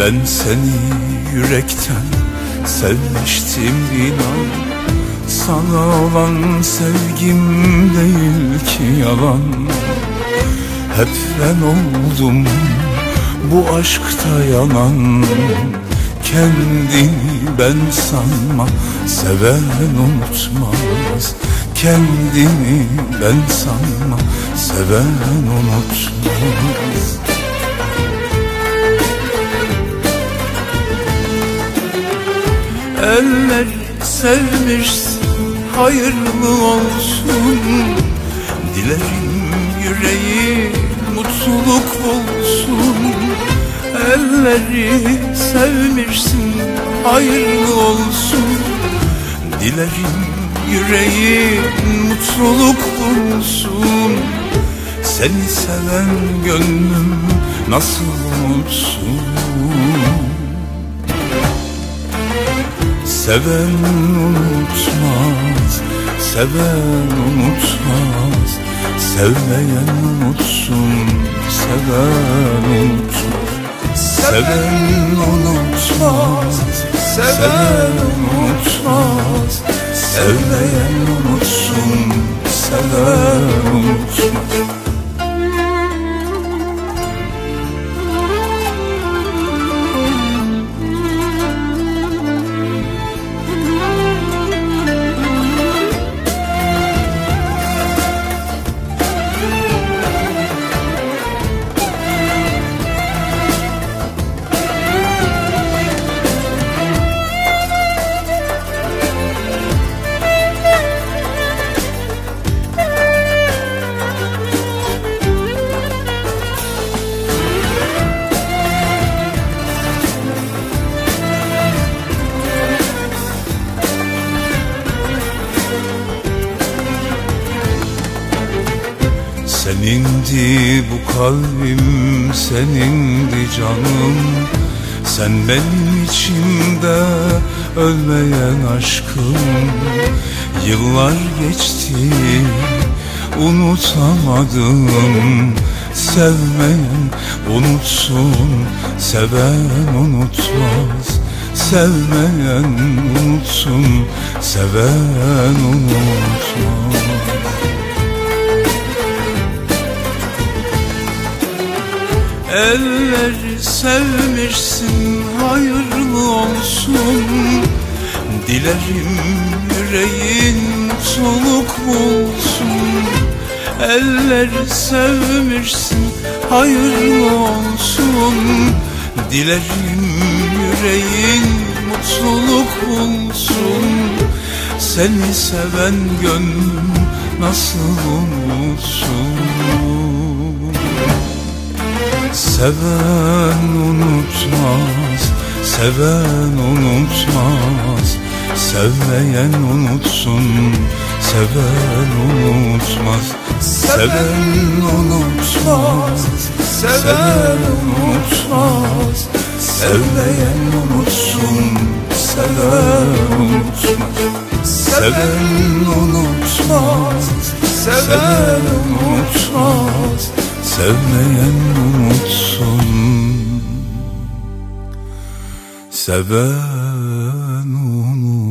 Ben seni yürekten sevmiştim inan. Sana olan sevgim değil ki yalan. Hep ben oldum bu aşkta yanan. Kendini ben sanma, seven unutmaz. Kendini ben sanma, seven unutmaz. Eller sevmişsin, hayırlı olsun. Dilerim yüreği mutluluk bulsun. Elleri sevmişsin, hayırlı olsun. Dilerim yüreği mutluluk bulsun. Seni seven gönlüm nasıl unutsun? Seven unutmaz, seven unutmaz. Sevmeyen unutsun, seven unutmaz. Seven unutmaz, seven unutmaz. Sevmeyen unutsun, seven unutmaz. Senindi bu kalbim, senindi canım. Sen benim içimde ölmeyen aşkım. Yıllar geçti, unutamadım. Sevmeyen unutsun, seven unutmaz. Sevmeyen unutsun, seven unutmaz. Eller sevmişsin, hayırlı olsun. Dilerim yüreğin mutluluk bulsun. Eller sevmişsin, hayırlı olsun. Dilerim yüreğin mutluluk bulsun. Seni seven gönlüm nasıl unutsun? Seven unutmaz, seven unutmaz. Sevmeyen unutsun, seven unutmaz. Seven unutmaz, seven unutmaz. Sevmeyen unutsun, seven unutmaz. Seven unutmaz, seven unutmaz. Sevmeyen unutsun, seven unutmaz.